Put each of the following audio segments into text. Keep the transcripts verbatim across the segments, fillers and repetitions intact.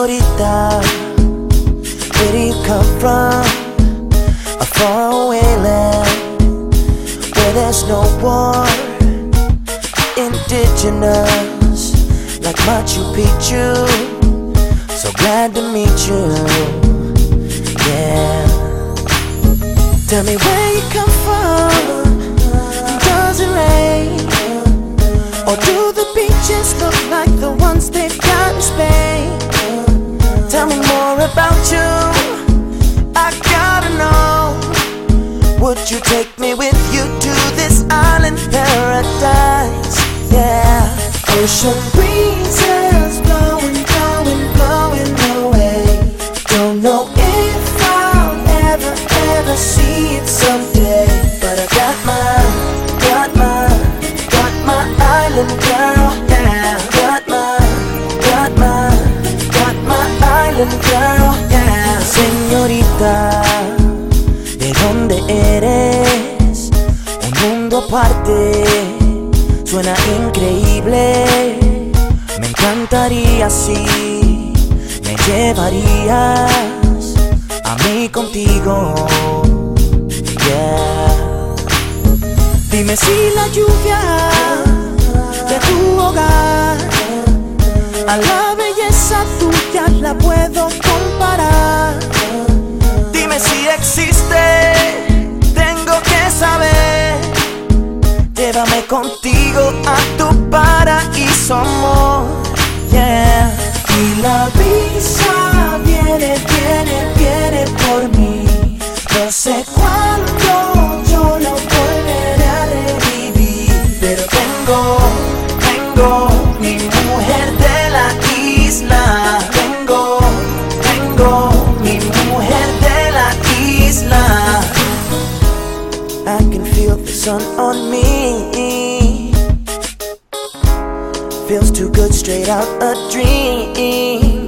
Señorita, where do you come from? A faraway land where there's no war. Indigenous like Machu Picchu. So glad to meet you, yeah. Tell me where you come from. Does it rain? Or do the beaches look like the ones they've got in Spain? Tell me more about you, I gotta know. Would you take me with you to this island paradise? Yeah. Ocean breezes blowing, blowing, blowing away. Don't know if I'll ever, ever see it someday. But I got my, got my, got my island girl, yeah. Got my, got my, got my island girl, yeah. Señorita, ¿de dónde eres? Un mundo aparte, suena increíble. Me encantaría si me llevarías a mí contigo, yeah. Dime si la lluvia de tu hogar a la belleza tuya la puedo comparar. Dime si existe, tengo que saber. Llévame contigo a tu paraíso, amor, yeah. Y la brisa viene, viene, viene por mí. No sé cuándo yo lo volveré a revivir, pero tengo, tengo mi mujer de la isla. Tengo, tengo mi mujer de la isla. I can feel the sun on me. Feels too good, straight out a dream.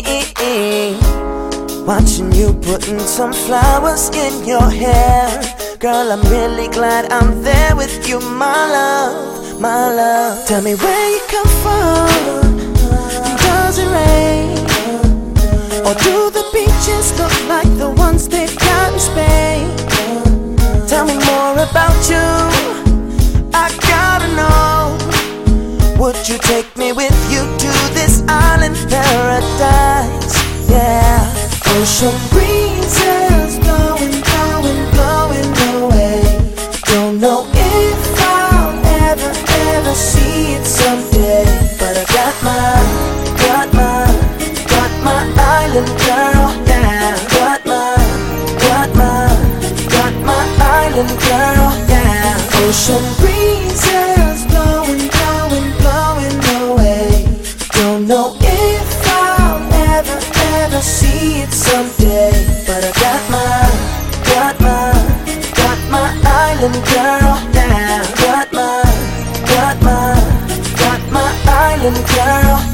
Watching you putting some flowers in your hair. Girl, I'm really glad I'm there with you, my love, my love. Tell me where you come from. Does it rain? Or do the beaches look like the ones they've got in Spain? Tell me more about you, I gotta know. Would you take me with you to this island paradise? Yeah. Ocean breezes blowing, blowing, blowing away. Don't know if I'll ever, ever see it someday. But I got my, got my, got my island girl, yeah. Got my, got my, got my island girl, yeah. Ocean breezes blowing, blowing, blowing away. Don't know if I'll ever, ever see it someday. But I got my, got my, got my island girl, yeah. Got my, got my, got my island girl.